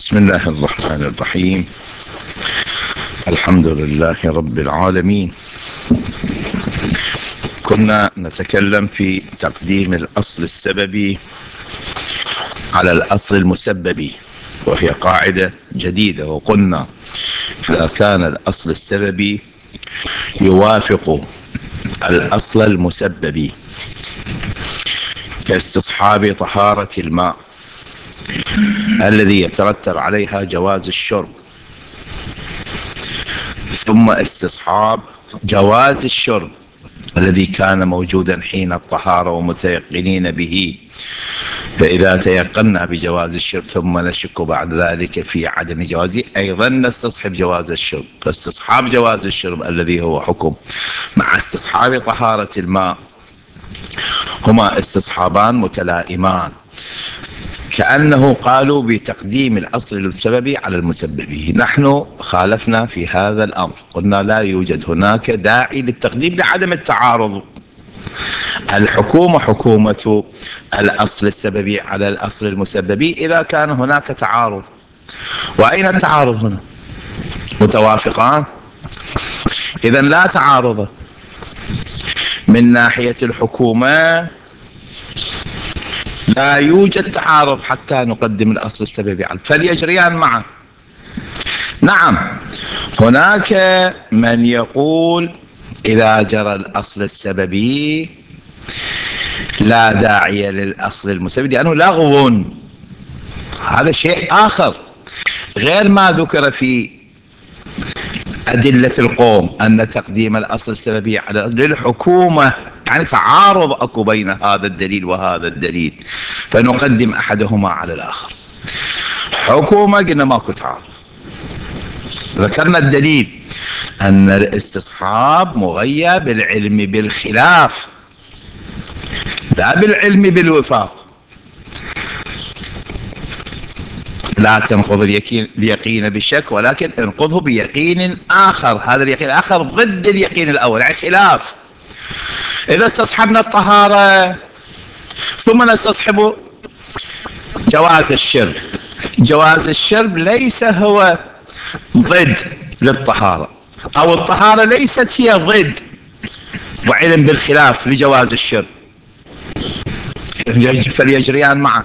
بسم الله الرحمن الرحيم. الحمد لله رب العالمين. كنا نتكلم في تقديم الأصل السببي على الأصل المسببي، وهي قاعدة جديدة، وقلنا إذا كان الأصل السببي يوافق الأصل المسببي كاستصحاب طهارة الماء الذي يترتب عليها جواز الشرب، ثم استصحاب جواز الشرب الذي كان موجودا حين الطهارة ومتيقنين به، فإذا تيقنا بجواز الشرب ثم نشك بعد ذلك في عدم جوازه أيضا نستصحب جواز الشرب. فاستصحاب جواز الشرب الذي هو حكم مع استصحاب طهارة الماء هما استصحابان متلائمان، كأنه قالوا بتقديم الأصل السببي على المسببي. نحن خالفنا في هذا الأمر، قلنا لا يوجد هناك داعي للتقديم لعدم التعارض. الحكومة حكومة الأصل السببي على الأصل المسببي إذا كان هناك تعارض. وأين التعارض هنا؟ متوافقان؟ إذن لا تعارض. من ناحية الحكومة لا يوجد تعارض حتى نقدم الأصل السببي على، فليجريان معا. نعم، هناك من يقول إذا جرى الأصل السببي لا داعي للأصل المسبب لأنه لغو. هذا شيء آخر غير ما ذكر في أدلة القوم أن تقديم الأصل السببي على للحكومة، يعني تعارض أكو بين هذا الدليل وهذا الدليل، فنقدم أحدهما على الآخر. حكومة قلنا ماكو تعارض، ذكرنا الدليل أن الاستصحاب مغيب بالعلم بالخلاف لا بالعلم بالوفاق. لا تنقض اليقين بالشك، ولكن انقضه بيقين آخر. هذا اليقين الآخر ضد اليقين الأول، يعني خلاف. إذا استصحبنا الطهارة ثم نستصحب جواز الشرب، جواز الشرب ليس هو ضد للطهارة، أو الطهارة ليست هي ضد وعلم بالخلاف لجواز الشرب، فليجريان معا.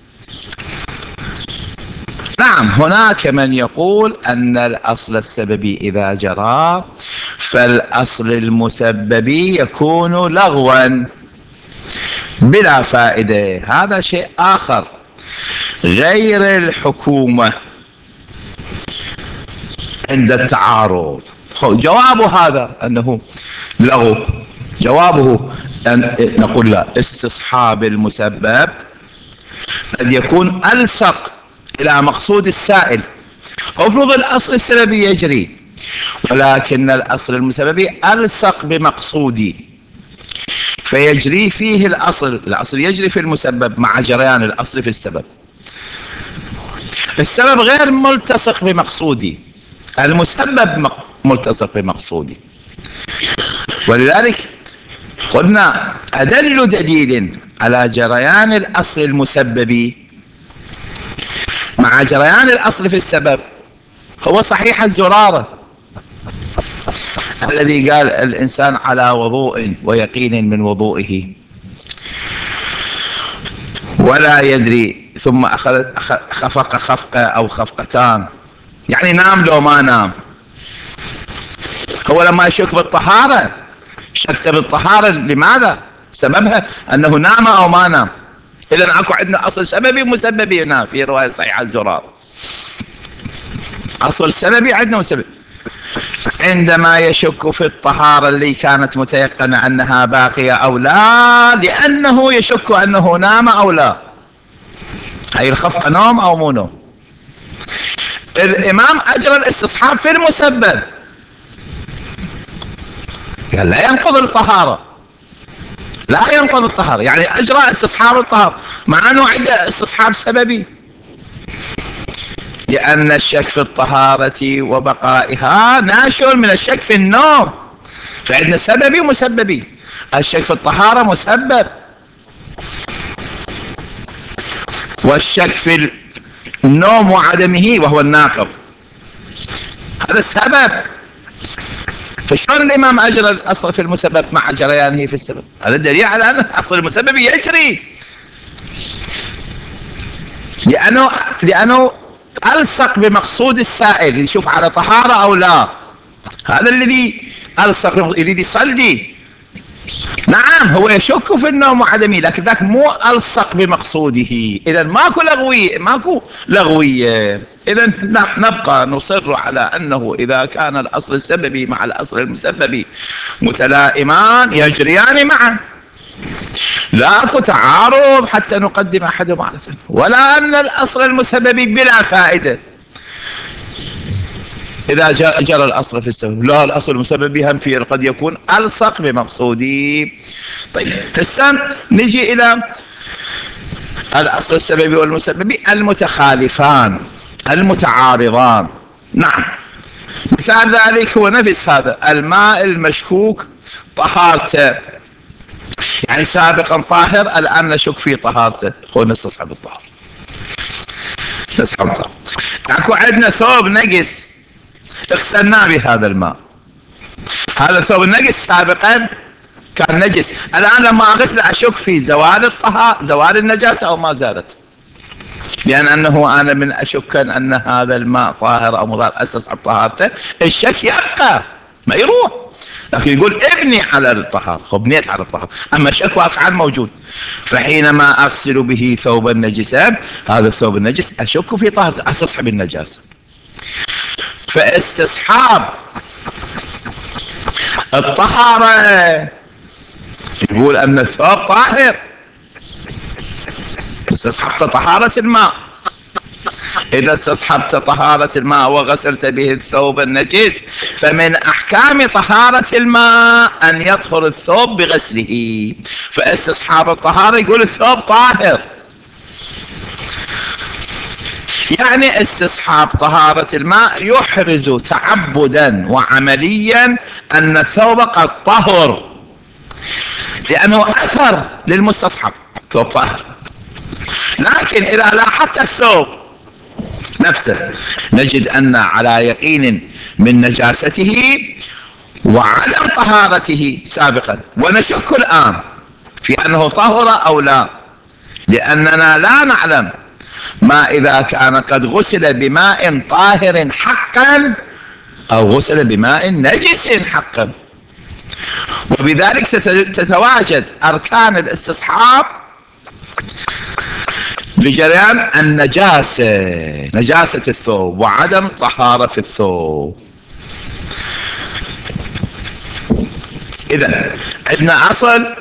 نعم، هناك من يقول أن الأصل السببي إذا جرى فالأصل المسببي يكون لغوا بلا فائدة. هذا شيء آخر غير الحكومة عند التعارض. جواب هذا أنه لغو، جوابه أن نقول لا، استصحاب المسبب قد يكون ألصق إلى مقصود السائل. افرض الأصل السببي يجري ولكن الأصل المسببي ألصق بمقصودي، فيجري فيه الأصل يجري في المسبب مع جريان الأصل في السبب. السبب غير ملتصق بمقصودي، المسبب ملتصق بمقصودي. ولذلك قلنا أدل دليل على جريان الأصل المسببي مع جريان الأصل في السبب هو صحيح الزرارة الذي قال الإنسان على وضوء ويقين من وضوئه ولا يدري، ثم خفق خفقة أو خفقتان، يعني نام لو ما نام. هو لما يشك بالطهارة شك بالطهارة، لماذا؟ سببها أنه نام أو ما نام. إذن أكو عندنا أصل سببي ومسببي هنا في رواية صحيحة الزرار. أصل سببي عندنا وسبب. عندما يشك في الطهارة اللي كانت متيقنة أنها باقية أو لا، لأنه يشك أنه نام أو لا، هي الخفقة نوم أو مو نوم. الإمام أجرى الاستصحاب في المسبب، قال لا ينقض الطهارة، لا ينقض الطهارة، يعني أجرى استصحاب الطهارة مع أنه عنده استصحاب سببي، لأن الشك في الطهارة وبقائها ناشئ من الشك في النوم، فعندنا سببي ومسببي. الشك في الطهارة مسبب، والشك في النوم وعدمه وهو الناقض، هذا السبب. فشلون الإمام أجرى الأصل في المسبب مع جريانه في السبب؟ هذا دليل على أن أصل المسبب يجري، لأنه ألصق بمقصود السائل، يشوف على طهارة أو لا. هذا الذي ألصق، يريد يصلي، نعم هو يشك في النوم وعدمه، لكن ذاك مو ألصق بمقصوده. إذا ماكو لغوية. إذا نبقى نصر على أنه إذا كان الأصل السببي مع الأصل المسببي متلائمان يجريان معا، لا تعارض حتى نقدم أحدهما على الثاني، ولا أن الأصل المسببي بلا فائدة إذا جرى الأصل في السبب. لا، الأصل المسببي هم فيه قد يكون ألصق بمقصودي. طيب هسه نجي إلى الأصل السببي والمسببي المتخالفان المتعارضان. نعم، مثال ذلك هو نفس هذا الماء المشكوك طهارته، يعني سابقا طاهر الآن نشك في طهارته، هو نستصحب الطهر. اكو عندنا ثوب نجس اغسلناه بهذا الماء، هذا الثوب النجس سابقا كان نجس، الآن لما أغسله أشك في زوال النجاسة أو ما زالت، لأنه أنا من أشك أن هذا الماء طاهر أو مضار أستصحب طهارته، الشك يبقى ما يروح، لكن يقول ابني على الطهارة، بنيت على الطهارة، أما الشك واقعا موجود. فحينما أغسل به ثوبا نجسا، هذا الثوب النجس أشك في طهارته، أستصحب النجاسة. فاستصحاب الطهارة يقول أن الثوب طاهر، استصحبت طهارة الماء. إذا استصحبت طهارة الماء وغسلت به الثوب النجس، فمن أحكام طهارة الماء أن يطهر الثوب بغسله، فاستصحاب الطهارة يقول الثوب طاهر، يعني استصحاب طهارة الماء يحرز تعبدا وعمليا أن الثوب قد طهر، لأنه أثر للمستصحب، ثوب طاهر. لكن إذا لاحظت الثوب نفسه نجد أن على يقين من نجاسته وعدم طهارته سابقا، ونشك الآن في أنه طهر أو لا، لأننا لا نعلم ما إذا كان قد غسل بماء طاهر حقا أو غسل بماء نجس حقا. وبذلك تتواجد أركان الاستصحاب لجريان نجاسة الثوب وعدم طهارة في الثوب. إذا عندنا أصل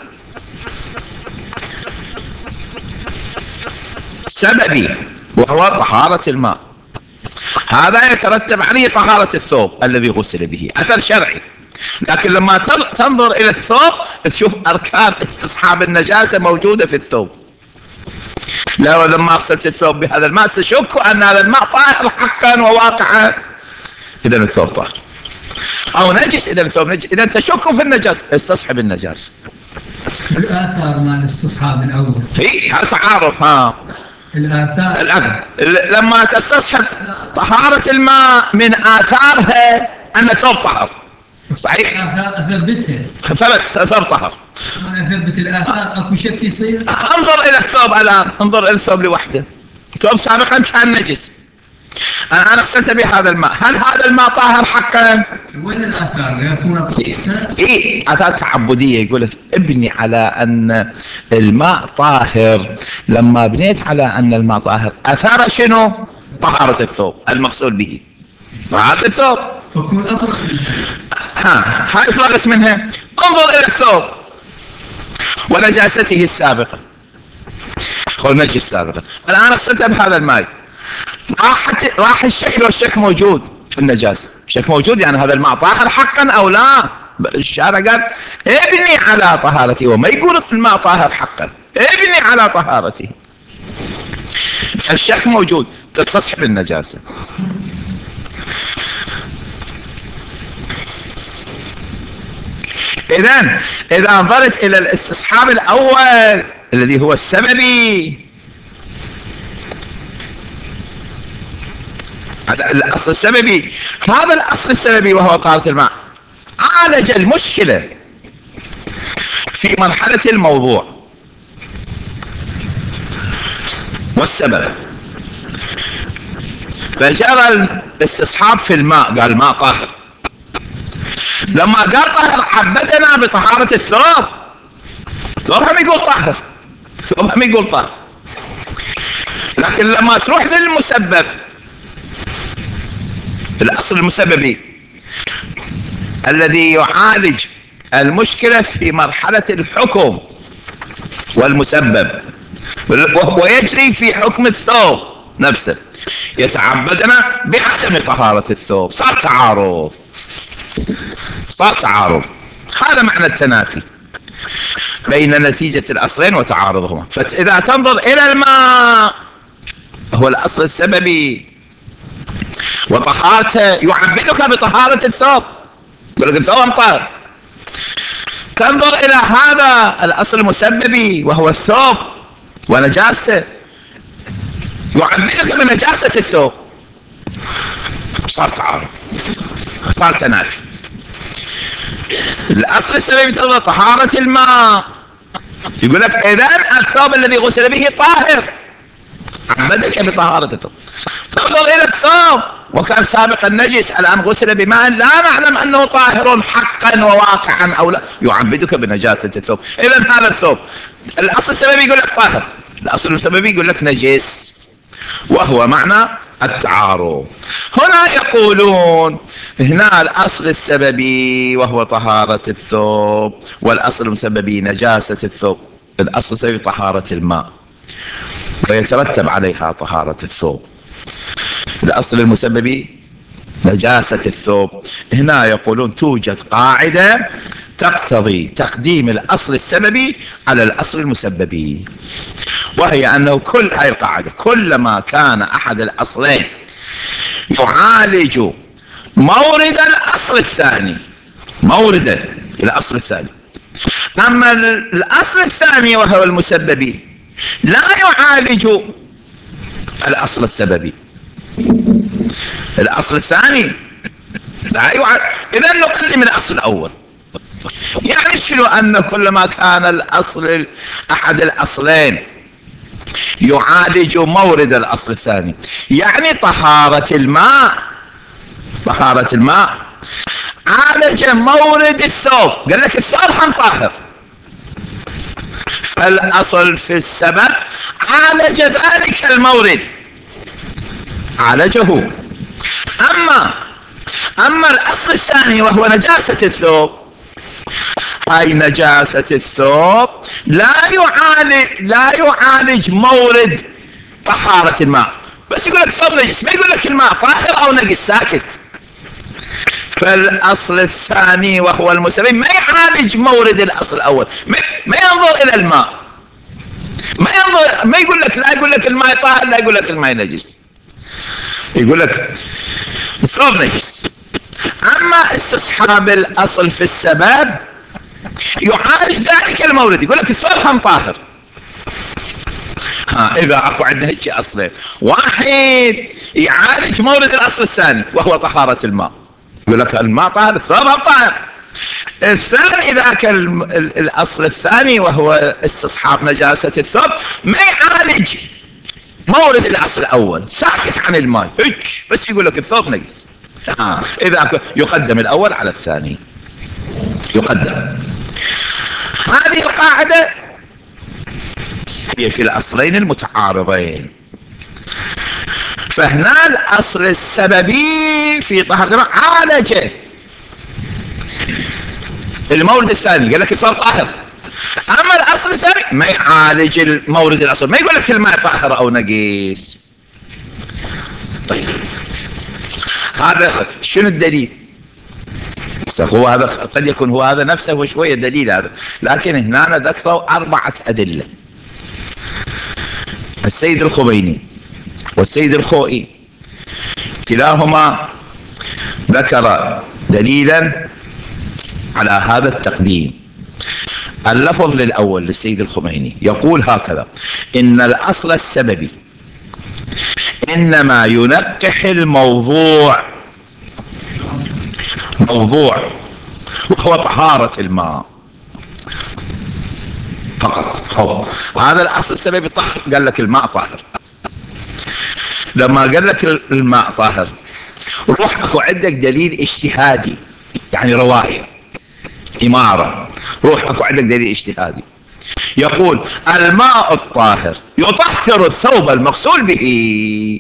سببي وهو طهارة الماء، هذا يترتب عليه طهارة الثوب الذي غسل به، أثر شرعي. لكن لما تنظر إلى الثوب تشوف أركان استصحاب النجاسة موجودة في الثوب. لو لما غسلت الثوب بهذا الماء تشك أن هذا الماء طاهر حقا وواقعا، إذا الثوب طاهر، أو نجس إذا الثوب نجس، إذا تشك في النجاسة استصحب النجاسة. الآثار مع الاستصحاب الأول هل تعارف؟ الآثار لما تستصحب طهارة الماء من آثارها أن الثوب طهر، صحيح؟ أثبتها الثوب طهر، أثبت الآثار، أكو شك يصير. انظر إلى الثوب الآن، انظر إلى الثوب لوحده، الثوب سابقا كان نجس، أنا غسلت بهذا الماء، هل هذا الماء طاهر حقا؟ وين الآثار؟ يكون آثار تعبدية، يقول لك ابني على أن الماء طاهر، لما بنيت على أن الماء طاهر أثار شنو؟ طهارة الثوب المقصود به طهارة الثوب، فكون أفرغ هاي افرغت منها. انظر إلى الثوب ونجاسته السابقة، هو نجس سابقا، الآن غسلته بهذا الماء، راح الشك، والشك موجود في النجاسة، الشك موجود، يعني هذا الماء طاهر حقا أو لا. الشارع قال ابني على طهارته، وما يقول الماء طاهر حقا، ابني على طهارته، الشك موجود، تستصحب النجاسة. إذا نظرت إلى الاستصحاب الأول الذي هو السببي، الأصل السببي، هذا الأصل السببي وهو طهارة الماء عالج المشكلة في مرحلة الموضوع والسبب، فجرى الاستصحاب في الماء، قال الماء طاهر. لما قال طاهر عبدنا بطهارة الثوب، الثوب هم يقول طاهر، الثوب هم يقول طاهر. لكن لما تروح للمسبب، الأصل المسببي الذي يعالج المشكلة في مرحلة الحكم والمسبب، وهو يجري في حكم الثوب نفسه، يتعبدنا بعدم طهارة الثوب. صار تعارض، صار تعارض. هذا معنى التنافي بين نتيجة الأصلين وتعارضهما. فإذا تنظر إلى الماء هو الأصل السببي وطهارته يعبدك بطهارة الثوب، يقول لك الثوب طاهر. تنظر إلى هذا الأصل المسببي وهو الثوب ونجاسته، يعبدك بنجاسة الثوب. صار تعارض، صار تنافي. الأصل السببي تنظر طهارة الماء، يقول لك إذن الثوب الذي غسل به طاهر، عبدك بطهارة الثوب. تنظر إلى الثوب وكان سابقا نجس، الآن غسل بماء لا نعلم أنه طاهر حقا وواقعا أو لا، يعبدك بنجاسة الثوب. إذن هذا الثوب الأصل السببي يقول لك طاهر، الأصل السببي يقول لك نجس، وهو معنى التعارض. هنا يقولون هنا الأصل السببي وهو طهارة الثوب، والأصل المسببي نجاسة الثوب. الأصل السببي طهارة الماء ويترتب عليها طهارة الثوب، الأصل المسببي نجاسة الثوب. هنا يقولون توجد قاعدة تقتضي تقديم الأصل السببي على الأصل المسببي، وهي أنه كل هاي القاعدة كلما كان أحد الأصلين يعالج مورد الأصل الثاني، مورد الأصل الثاني، أما الأصل الثاني وهو المسببي لا يعالج الأصل السببي، الأصل الثاني لا يعالج. إذن نقدم الأصل الأول. يعني شنو؟ أن كلما كان الأصل أحد الأصلين يعالج مورد الأصل الثاني، يعني طهارة الماء، طهارة الماء عالج مورد الثوب، قال لك الثوب هم طاهر، فالأصل في السبب عالج ذلك المورد، عالجه. أما الأصل الثاني وهو نجاسة الثوب، هاي نجاسة الثوب لا يعالج مورد طهارة الماء، بس يقول لك الثوب نجس، ما يقول لك الماء طاهر أو نجس، ساكت. فالأصل الثاني وهو المسبب ما يعالج مورد الأصل الأول، ما ينظر إلى الماء، ما يقول لك، لا يقول لك الماء طاهر لا يقول لك الماء نجس، يقول لك الثوب نجس. أما استصحاب الأصل في السبب يعالج ذلك المورد، يقول لك الثوب هم طاهر. إذا أكو عندنا هيك أصلين، واحد يعالج مورد الأصل الثاني وهو طهارة الماء، يقول لك الماء طاهر الثوب هم طاهر. الثاني إذا كان الأصل الثاني وهو استصحاب نجاسة الثوب ما يعالج مورد الأصل الأول، ساكت عن الماء هيك، بس يقول لك الثوب نجس. إذا يقدم الأول على الثاني، يقدم. هذه القاعدة هي في الأصلين المتعارضين. فهنا الأصل السببي في طهارة الماء عالج المورد الثاني، قال لك صار طاهر. أما الأصل الثاني ما يعالج المورد الأصل، ما يقول لك الماء طاهر أو نجيس. طيب هذا شنو الدليل؟ هو هذا قد يكون هو هذا نفسه شوية دليل هذا، لكن هنا ذكروا 4 أدلة. السيد الخميني والسيد الخوئي كلاهما ذكر دليلا على هذا التقديم. اللفظ للأول للسيد الخميني يقول هكذا: إن الأصل السببي إنما ينقح الموضوع، وهو طهارة الماء فقط. هذا الأصل السببي طهر. قال لك الماء طاهر. لما قال لك الماء طاهر، روح اكو عندك دليل اجتهادي، يعني رواية إمارة، روح اكو عندك دليل اجتهادي يقول الماء الطاهر يطهر الثوب المغسول به.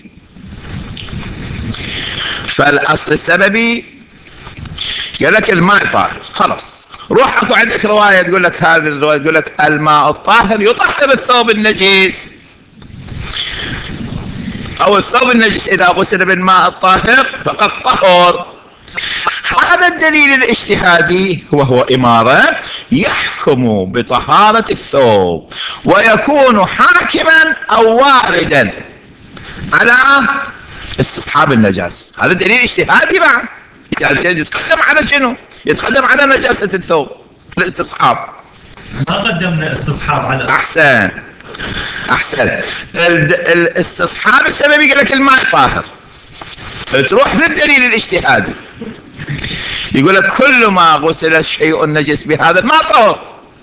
فالأصل السببي قال لك الماء طاهر، خلاص. روح اكو عندك رواية تقول لك، هذه الرواية تقول لك الماء الطاهر يطهر الثوب النجس، او الثوب النجس اذا غسل بالماء الطاهر فقد طهر. هذا الدليل الاجتهادي وهو إمارة يحكم بطهارة الثوب ويكون حاكما او واردا على استصحاب النجاسة. هذا دليل اجتهادي بعد يتقدم على شنو؟ يتقدم على نجاسة الثوب، الاستصحاب. ما قدمنا استصحاب على احسن. الاستصحاب السببي يقول لك الماء طاهر، تروح للدليل الاجتهادي يقول لك كل ما غسل شيء نجس بهذا الماء طهر.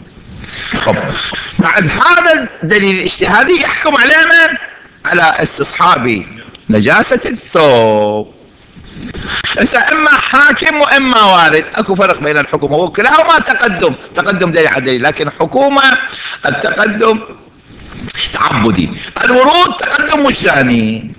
بعد هذا الدليل الاجتهادي يحكم على من؟ على استصحاب نجاسة الثوب. اما حاكم واما وارد، اكو فرق بين الحكم وكلاهما تقدم دليل على دليل، لكن حكومة التقدم تعبدي، الورود تقدم وجداني.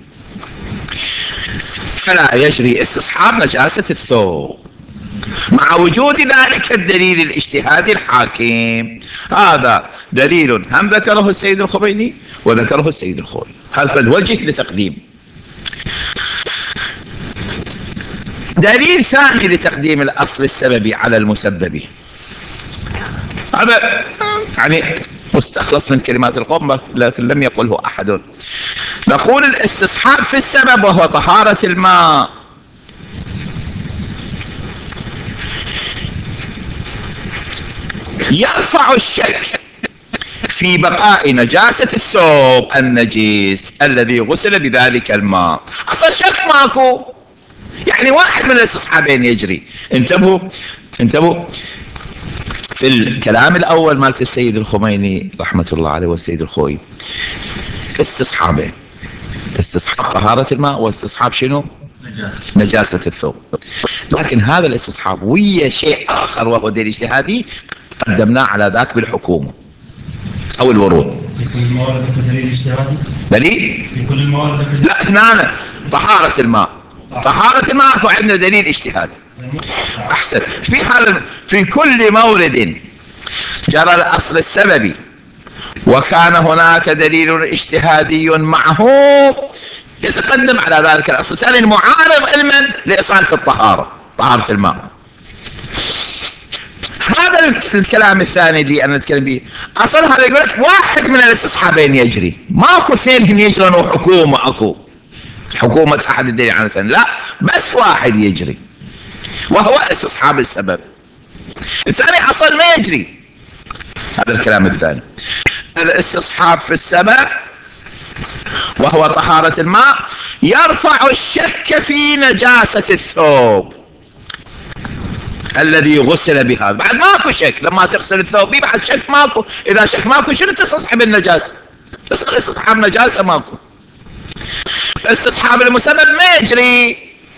فلا يجري استصحاب نجاسة الثوب مع وجود ذلك الدليل الاجتهادي الحاكم. هذا دليل هم ذكره السيد الخميني وذكره السيد الخوئي. هذا الوجه لتقديم. دليل ثاني لتقديم الأصل السببي على المسبب، هذا يعني مستخلص من كلمات القوم لكن لم يقله أحد. نقول الاستصحاب في السبب وهو طهارة الماء يرفع الشك في بقاء نجاسة الثوب النجيس الذي غسل بذلك الماء. أصلا شك ماكو، يعني واحد من الاستصحابين يجري. انتبهوا في الكلام الأول مالت السيد الخميني رحمة الله عليه والسيد الخوئي، استصحابين: استصحاب طهارة الماء واستصحاب شنو؟ نجاسة الثوب. لكن هذا الاستصحاب ويا شيء آخر وهو دليل اجتهادي قدمناه على ذاك بالحكومة أو الورود. في كل الموارد دليل اجتهادي؟ دليل؟ في كل الموارد لا، هنا طهارة الماء اكو عندنا دليل اجتهادي. احسن. في كل مورد جرى الاصل السببي وكان هناك دليل اجتهادي معه يتقدم على ذلك الاصل الثاني المعارض علما لاصالة طهارة الماء. هذا الكلام الثاني اللي انا اتكلم به اصلا هذا يقول لك واحد من الاستصحابين يجري، ماكو اثنين يجرون وحكومة اكو حكومة احد الدليل عن الثاني، لا، بس واحد يجري وهو استصحاب السبب. الثاني اصلا ما يجري. هذا الكلام الثاني. الاستصحاب في السبب وهو طهارة الماء يرفع الشك في نجاسة الثوب الذي غسل بها. بعد ماكو شك لما تغسل الثوب بعد شك ماكو. اذا شك ماكو شنو تستصحب النجاسة؟ بس استصحاب نجاسة ماكو. استصحاب المسبب ما يجري.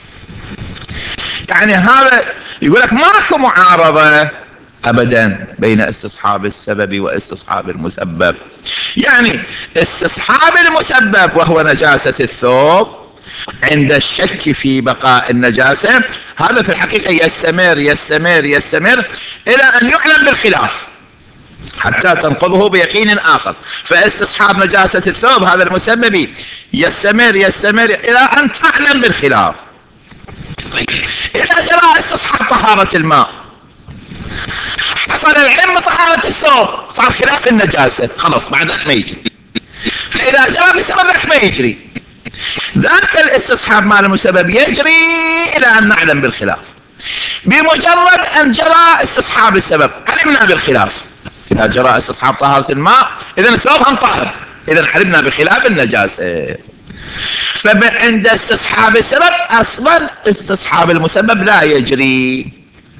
يعني هذا يقول لك ماكو معارضة ابدا بين استصحاب السبب واستصحاب المسبب. يعني استصحاب المسبب وهو نجاسة الثوب عند الشك في بقاء النجاسة، هذا في الحقيقة يستمر الى ان يعلم بالخلاف حتى تنقضه بيقين آخر. فاستصحاب نجاسة الثوب هذا المسبب يستمر إلى أن تعلم بالخلاف. طيب إذا جرى استصحاب طهارة الماء حصل العلم بطهارة الثوب صار خلاف النجاسة، خلاص بعد ما يجري. فإذا جرى بسبب ما يجري. ذاك الاستصحاب مال المسبب يجري إلى أن نعلم بالخلاف. بمجرد أن جرى استصحاب السبب علمنا بالخلاف. إذا جرى استصحاب طهارة الماء إذن الثوب هم طاهر، إذن علمنا بخلاف النجاسة. فعند استصحاب السبب اصلا استصحاب المسبب لا يجري،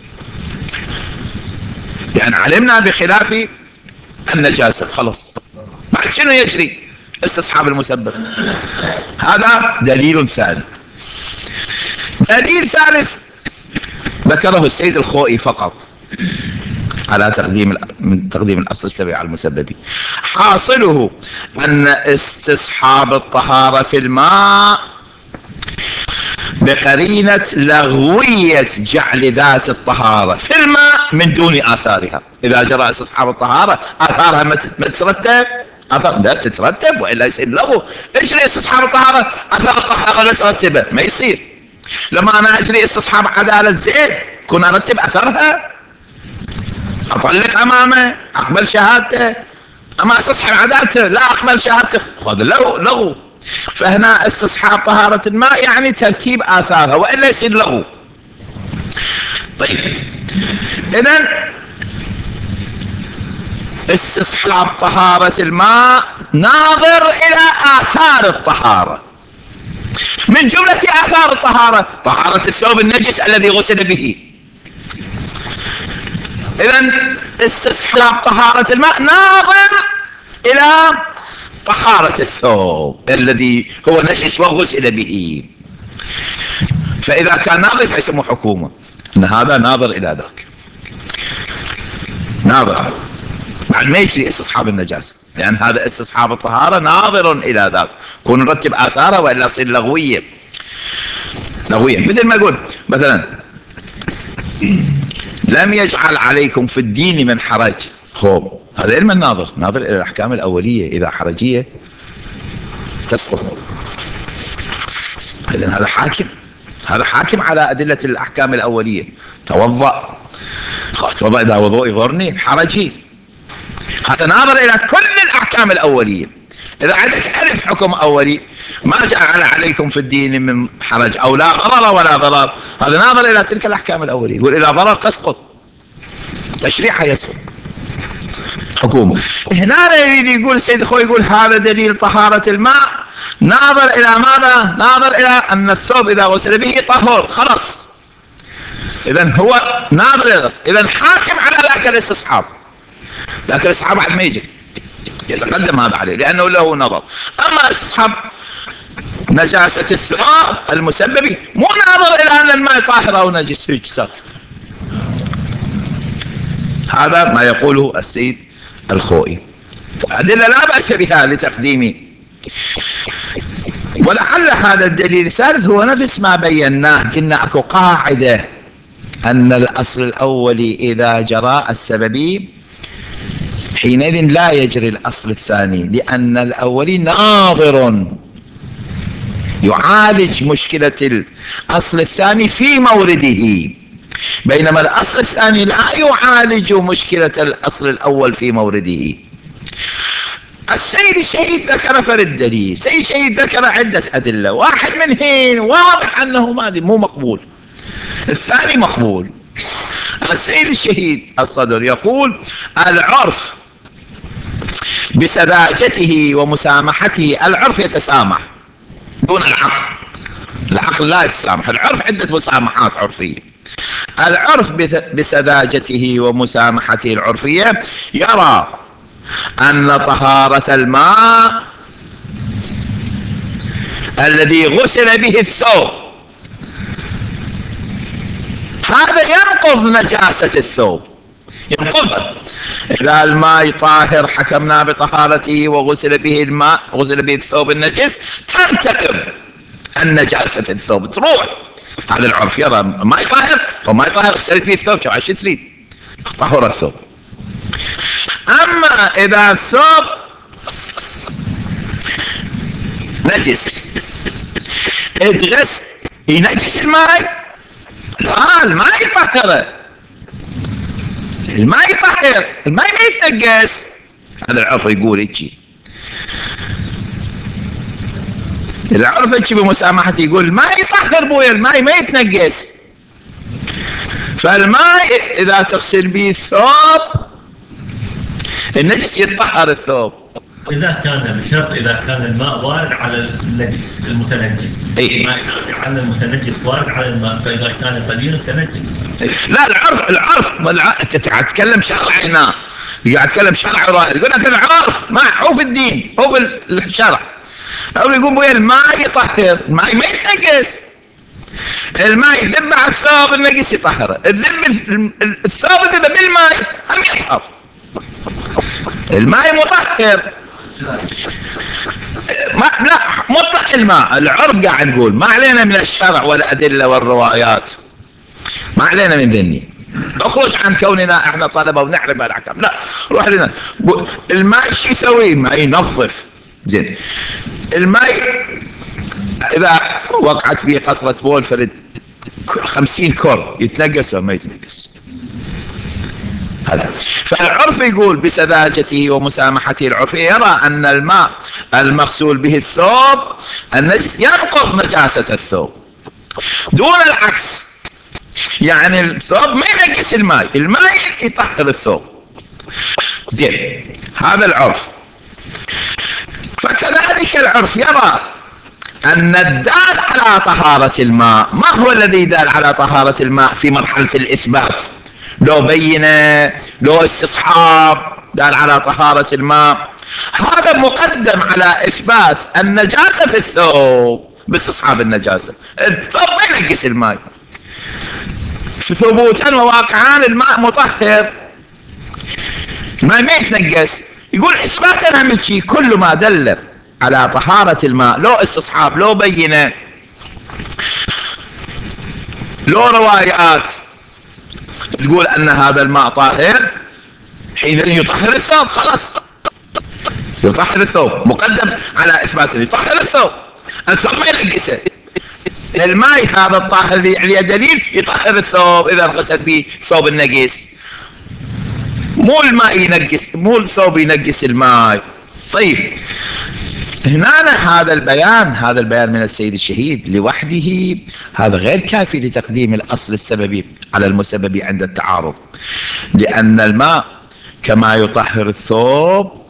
يعني علمنا بخلاف النجاسة خلص، بعد شنو يجري؟ استصحاب المسبب. هذا دليل ثاني. دليل ثالث ذكره السيد الخوئي فقط على تقديم الأصل السببي على المسبب. حاصله أن استصحاب الطهارة في الماء بقرينة لغوية جعل ذات الطهارة في الماء من دون آثارها. إذا جرى استصحاب الطهارة آثارها ما تترتب، آثار لا تترتب وإلا يصير لغو. اجري استصحاب الطهارة آثار الطهارة لا ترتبه، ما يصير. لما أنا أجري استصحاب عدالة زيد كون أرتب أثرها، أطلق أمامه أقبل شهادته، أما استصحب عدالته لا أقبل شهادته، هذا لغو. فهنا استصحاب طهارة الماء يعني ترتيب آثارها وإلا يصير لغو. طيب إذن استصحاب طهارة الماء ناظر إلى آثار الطهارة. من جملة آثار الطهارة طهارة الثوب النجس الذي غسل به. إذن استصحاب طهارة الماء ناظر إلى طهارة الثوب الذي هو نجس وغسل به. فإذا كان ناقص يسمى حكومة أن هذا ناظر إلى ذاك، ناظر بعد ما يجري استصحاب النجاسة، لأن هذا استصحاب الطهارة ناظر إلى ذاك، كون نرتب آثاره وإلا تصير لغوية. مثل ما يقول مثلا لم يجعل عليكم في الدين من حرج. خوب هذا علم الناظر، ناظر إلى الأحكام الأولية، إذا حرجية تسقط. إذن هذا حاكم على أدلة الأحكام الأولية. توضأ إذا وضوء يضرني حرجي، هذا ناظر إلى كل الأحكام الأولية. إذا عندك ألف حكم أولي ما جعل عليكم في الدين من حرج أو لا غرر ولا ضرر، هذا ناظر إلى تلك الأحكام الأولية. يقول إذا ضرر تسقط، تشريعها يسقط حكومة. هنا يقول السيد الخوئي يقول هذا دليل طهارة الماء ناظر إلى ماذا؟ ناظر إلى أن الثوب إذا غسل به طهور خلاص. إذن هو ناظر، إذن حاكم على ذاك الاستصحاب، لكن الاستصحاب بعد ما يجي يتقدم هذا عليه لأنه له نظر. أما استصحاب نجاسة الثوب المسبب مو ناظر إلى أن الماء طاهر أو نجس، هيك ساكت. هذا ما يقوله السيد الخوئي. أدلة لا بأس بها لتقديمه. ولعل هذا الدليل الثالث هو نفس ما بيناه، قلنا أكو قاعدة أن الأصل الأولي إذا جرى السببي حينئذ لا يجري الأصل الثاني، لأن الأولي ناظر يعالج مشكلة الأصل الثاني في مورده، بينما الأصل الثاني لا يعالج مشكلة الأصل الأول في مورده. السيد الشهيد ذكر فرد دليل، السيد الشهيد ذكر عدة أدلة، واحد منهن واضح أنه مو مقبول، الثاني مقبول. السيد الشهيد الصدر يقول العرف بسذاجته ومسامحته، العرف يتسامح دون العقل، العقل لا يتسامح، العرف عدة مسامحات عرفية. العرف بسذاجته ومسامحته العرفية يرى أن طهارة الماء الذي غسل به الثوب هذا ينقض نجاسة الثوب، ينقضها. إذا الماء طاهر حكمنا بطهارته وغسل به الماء، غسل به الثوب النجس، تنتقض النجاسة في الثوب تروح. هذا العرف يرى ماء طاهر وماء طاهر غسلت به الثوب، شو تريد؟ طهر الثوب. أما إذا الثوب نجس اتغسل ينجس الماء؟ لا، الماء يطهره، الماء يطهر، الماء ما يتنقص. هذا العرف يقول هيك، العرف هيك بمسامحته يقول الماء يطهر بويا، الماء ما يتنقص. فالماء إذا تغسل به الثوب النجس يطهر الثوب، إذا كان بشرط إذا كان الماء وارد على النجس المتنجس. إيه. الماء على المتنجس وارد على الماء، فإذا كان قليل تنجس. لا، انت تتكلم شرع هنا، قاعد تتكلم شرع ورائد. يقول لك العرف ما هو في الدين، هو في الشرع. او يقول وين الماء يطهر، الماء ما يتنقص. الماء يذب على الثوب، النقص يطهره. الثوب يذب بالماء هم يطهر. الماء مطهر. لا، مطلق الماء. العرف قاعد نقول ما علينا من الشرع والأدلة والروايات، ما علينا من ذني. اخرج عن كوننا احنا طلبة ونعرف الاحكام، لا روح لنا. الماء شو يسوي؟ الماء ينظف. زين، الماء اذا وقعت فيه قطرة بول فرد 50 كور، يتنقص ولا ما يتنقص؟ هذا. فالعرف يقول بسذاجته ومسامحته العرفية يرى أن الماء المغسول به الثوب النجس ينقض نجاسة الثوب دون العكس. يعني الثوب ما ينقص الماء، الماء يطهر الثوب. زين، هذا العرف. فكذلك العرف يرى أن الدال على طهارة الماء، ما هو الذي دال على طهارة الماء في مرحلة الإثبات؟ لو بينه، لو استصحاب دال على طهارة الماء، هذا مقدم على إثبات النجاسة في الثوب باستصحاب النجاسة. الثوب ما ينقص الماء، في ثبوتا وواقعان الماء مطهر، الماء ما يتنقص. يقول إثباتا أهم شيء كل ما دل على طهارة الماء، لو استصحاب، لو بينه، لو روايات تقول أن هذا الماء طاهر، حينئذ يطهر الثوب. خلاص، يطهر الثوب مقدم على إثبات يطهر الثوب. الثوب ما ينقصه، الماء هذا الطاهر اللي عليه دليل يطهر الثوب إذا انغسل به ثوب النقص. مو الماء ينقص، مو الثوب ينقص الماء. طيب، هنا هذا البيان من السيد الشهيد لوحده هذا غير كافي لتقديم الأصل السببي على المسبب عند التعارض، لأن الماء كما يطهر الثوب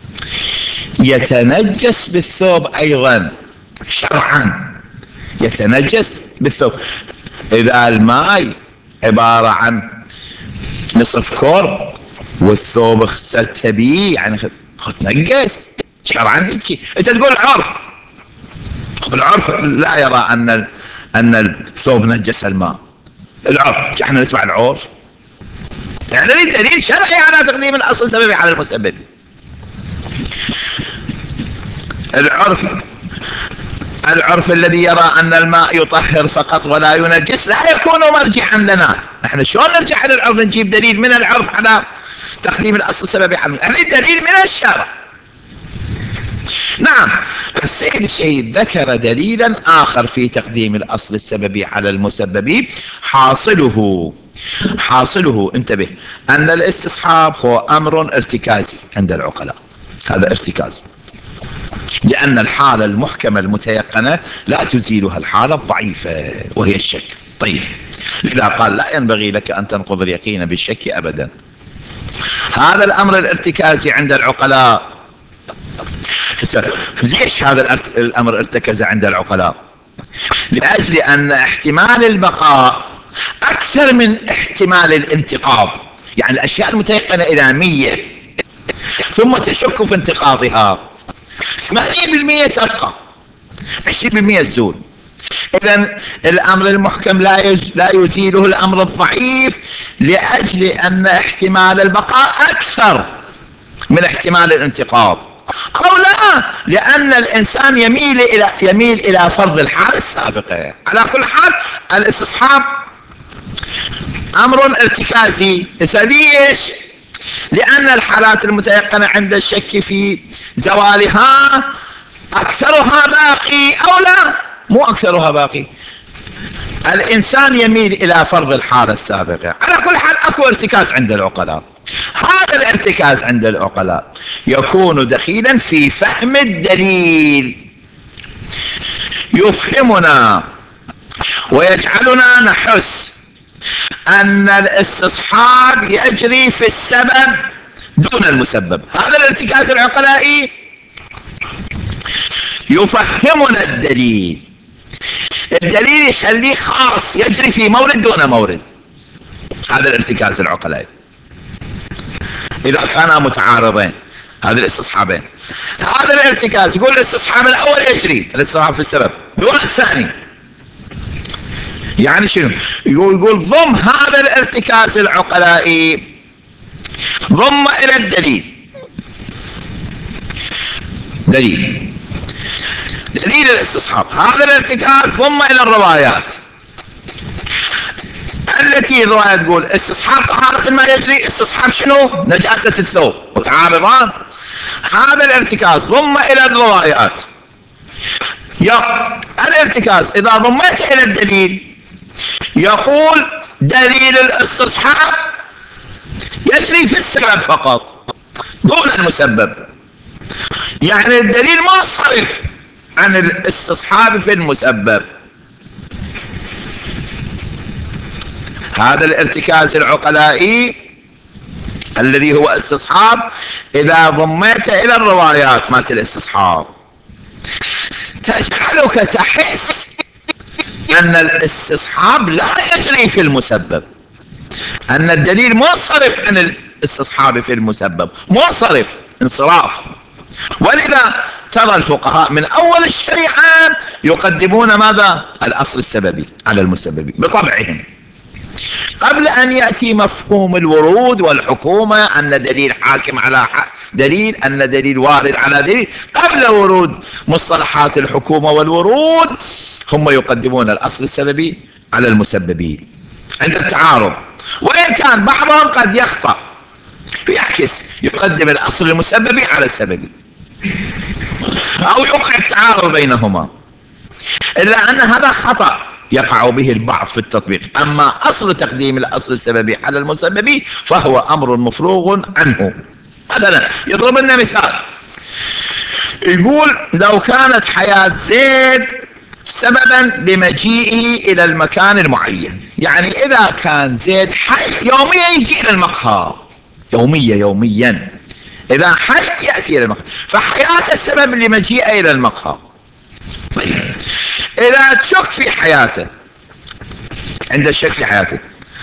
يتنجس بالثوب أيضا شرعا، يتنجس بالثوب. إذا الماء عبارة عن نصف كور والثوب اغسلت به، يعني تنقص شرعا هيك. انت تقول العرف لا يرى ان الثوب نجس الماء. العرف احنا نسمع العرف، يعني لي دليل شرعي على تقديم الاصل السببي على المسبب. العرف الذي يرى ان الماء يطهر فقط ولا ينجس لا يكون مرجعا لنا. احنا شلون نرجع للعرف نجيب دليل من العرف على تقديم الاصل السببي على المسبب؟ يعني دليل من الشرع. نعم، السيد الشهيد ذكر دليلا آخر في تقديم الأصل السببي على المسبب، حاصله انتبه أن الاستصحاب هو أمر ارتكازي عند العقلاء. هذا ارتكاز، لأن الحالة المحكمة المتيقنة لا تزيلها الحالة الضعيفة وهي الشك. طيب، لذا قال لا ينبغي لك أن تنقض اليقين بالشك أبدا. هذا الأمر الارتكازي عند العقلاء. ليش هذا الأمر ارتكز عند العقلاء؟ لأجل أن احتمال البقاء أكثر من احتمال الانتقاض. يعني الأشياء المتيقنة إلى 100 ثم تشك في انتقاضها، 80% تبقى، 20% تزول. إذن الأمر المحكم لا يزيله الأمر الضعيف، لأجل أن احتمال البقاء أكثر من احتمال الانتقاض. أو لا، لأن الإنسان يميل إلى فرض الحال السابقة. على كل حال الاستصحاب أمر ارتكازي. ليش؟ لأن الحالات المتيقنة عند الشك في زوالها أكثرها باقي، أو لا مو أكثرها باقي. الإنسان يميل إلى فرض الحالة السابقة. على كل حال أكو ارتكاز عند العقلاء. هذا الارتكاز عند العقلاء يكون دخيلا في فهم الدليل، يفهمنا ويجعلنا نحس أن الاستصحاب يجري في السبب دون المسبب. هذا الارتكاز العقلائي يفهمنا الدليل. الدليل يخليه خاص يجري في مورد دون مورد. هذا الارتكاز العقلائي. إذا كانا متعارضين هذه الاستصحابين، هذا الارتكاز يقول الاستصحاب الأول يجري الاستصحاب في السبب دون الثاني. يعني شنو؟ يقول ضم هذا الارتكاز العقلائي ضم إلى الدليل. دليل الاستصحاب هذا الارتكاز ضم إلى الروايات التي الرواية تقول استصحاب طهارة ما يجري، استصحاب شنو؟ نجاسة الثوب، متعارضان. هذا الارتكاز ضم إلى الروايات. الارتكاز إذا ضمت إلى الدليل يقول دليل الاستصحاب يجري في السبب فقط دون المسبب. يعني الدليل منصرف عن الاستصحاب في المسبب. هذا الارتكاز العقلائي الذي هو استصحاب إذا ضميت إلى الروايات مالت الاستصحاب تجعلك تحس أن الاستصحاب لا يجري في المسبب، أن الدليل منصرف عن الاستصحاب في المسبب، منصرف انصراف. ولذا ترى الفقهاء من أول الشريعة يقدمون ماذا؟ الأصل السببي على المسبب بطبعهم، قبل أن يأتي مفهوم الورود والحكومة أن دليل حاكم على دليل، أن دليل وارد على دليل. قبل ورود مصطلحات الحكومة والورود هم يقدمون الأصل السببي على المسببين عند التعارض. وإن كان بعضهم قد يخطأ يعكس، يقدم الأصل المسببي على السببي أو يوقع التعارض بينهما، إلا أن هذا خطأ يقع به البعض في التطبيق. أما أصل تقديم الأصل السببي على المسببي فهو أمر مفروغ عنه. مثلا يضرب لنا مثال، يقول لو كانت حياة زيد سببا لمجيئه إلى المكان المعين، يعني إذا كان زيد حي يوميا يجي إلى المقهى، يوميا إذا حي يأتي إلى المقهى، فحياته السبب لمجيئه إلى المقهى. طيب إذا تشك في حياته، عند الشك في حياته،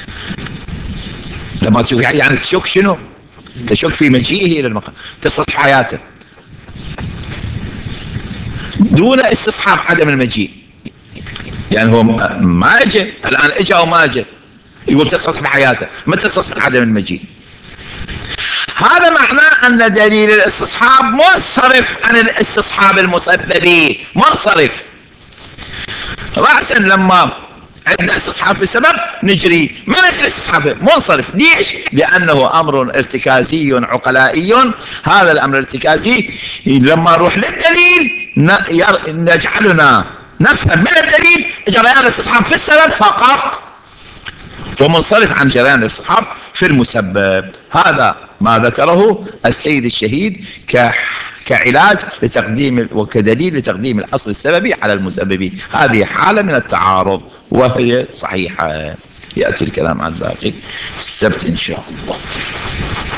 لما تشك يعني تشك شنو؟ تشك في مجيئه إلى المقهى، تستصحب حياته دون استصحاب عدم المجيء. يعني هو ما اجى الآن، اجى أو ما اجى، يقول تستصحب حياته، ما تستصحب عدم المجيء. هذا معناه أن دليل الاستصحاب منصرف عن الاستصحاب المسببي، منصرف رأسا. لما عندنا استصحاب في السبب نجري ما نجري استصحاب منصرف. ليش؟ لأنه أمر ارتكازي عقلائي. هذا الأمر الارتكازي لما نروح للدليل نجعلنا نفهم من الدليل جريان الاستصحاب في السبب فقط، ومنصرف عن جريان الاستصحاب في المسبب. هذا ما ذكره السيد الشهيد كعلاج لتقديم وكدليل لتقديم الأصل السببي على المسببي. هذه حالة من التعارض وهي صحيحة. يأتي الكلام عن باقي السبت إن شاء الله.